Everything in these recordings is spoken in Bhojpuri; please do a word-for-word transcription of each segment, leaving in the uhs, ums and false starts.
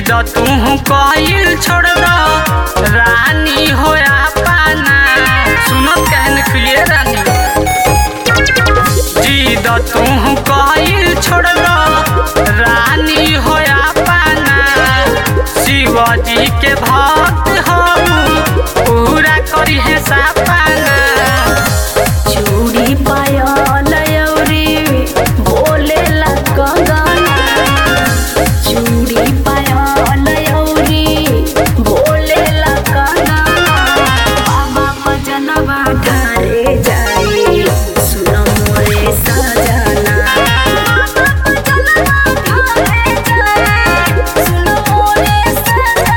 जिद तू कइल छोड़ दो रानी होया पाना। सुनत कहन खुलिए रानी, जिद तू कइल छोड़ दो रानी होया पाना। शिवजी के भक्त हो पूरा करी है सपना। चूड़ी पायल अउरी बोलेला कंगना, चूड़ी पायल अउरी बोलेला कंगना। बाबा भजनवा ढारे जाई सुन मोरे सजना। बाबा भजनवा ढारे जाई सुन मोरे सजना।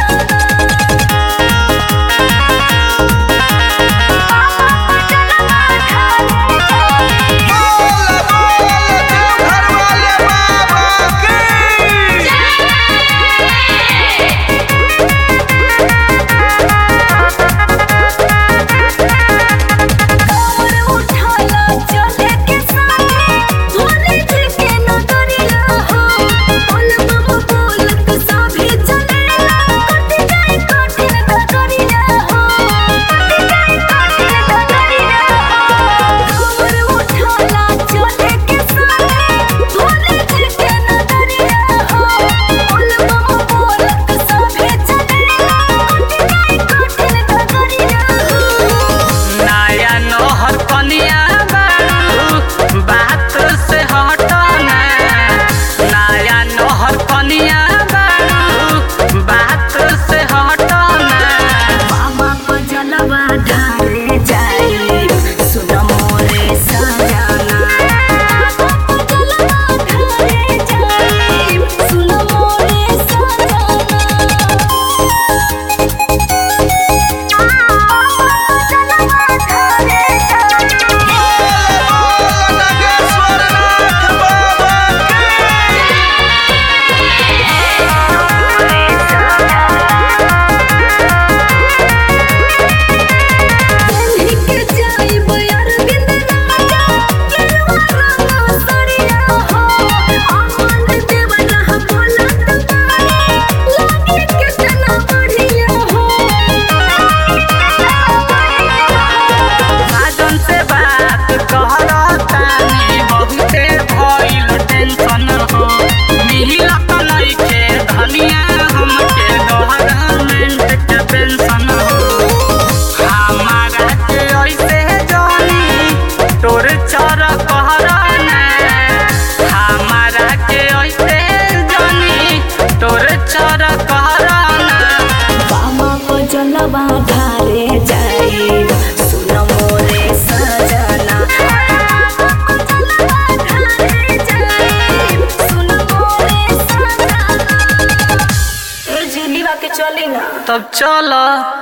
तब चल।